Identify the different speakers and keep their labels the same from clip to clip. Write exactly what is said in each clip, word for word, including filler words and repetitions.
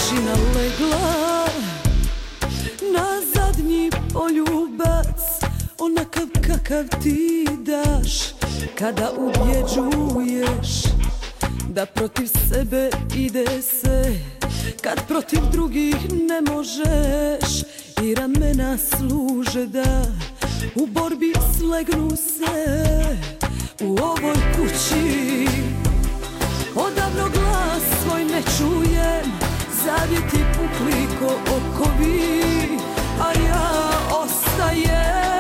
Speaker 1: tišina legla na zadnji poljubac, onakav kakav ti daš kada ubjeđuješ da protiv sebe ide se, kad protiv drugih ne možeš i ramena služe da u borbi slegnu se. U ovoj kući odavno glas svoj ne čujem, zavjeti pukli ko okovi, a ja ostajem.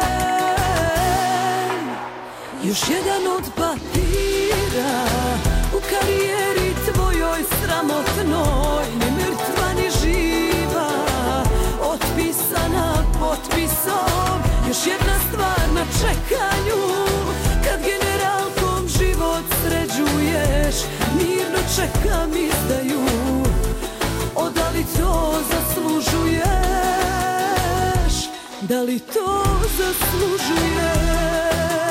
Speaker 1: Još jedan od papira u karijeri tvojoj sramotnoj, ni mrtva ni živa, otpisana potpisom. Još jedna stvar na čekanju, kad generalkom život sređuješ, mirno čekam izdaju. O, da li to zaslužuješ? Da li to zaslužuješ?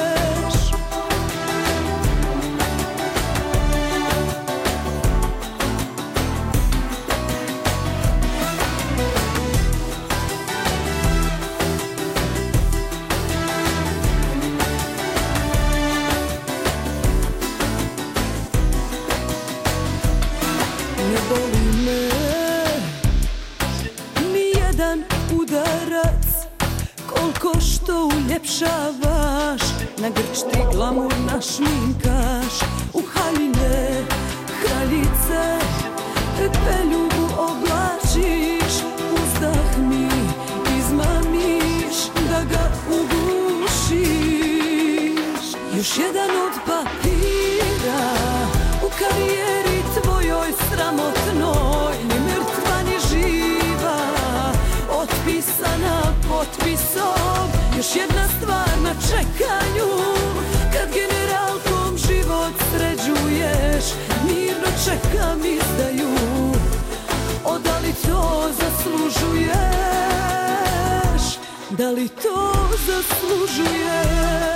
Speaker 1: Ne boli me nijedan udarac, koliko što uljepšavaš, na grč ti glamur našminkaš, u haljine kraljice pepeljubu oblačiš, uzdah mi izmamiš da ga ugušiš. Još jedan od papira u karijeri tvojoj sramotnoj, ni mrtva ni živa, otpisana potpisom. Još jedna stvar na čekanju, kad generalkom život sređuješ, mirno čekam izdaju. O, da li to zaslužuješ? Da li to zaslužuješ?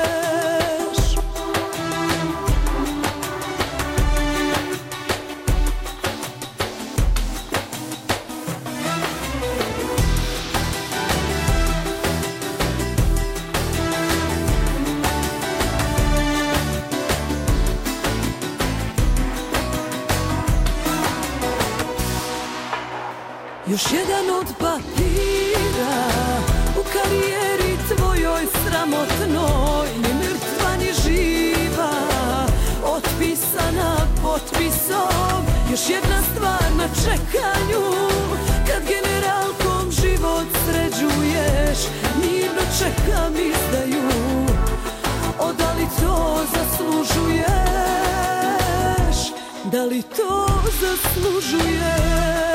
Speaker 1: Još jedan od papira u karijeri tvojoj sramotnoj, ni mrtva ni živa, otpisana potpisom. Još jedna stvar na čekanju, kad generalkom život sređuješ, mirno čekam izdaju. O, da li to zaslužuješ? Da li to zaslužuješ?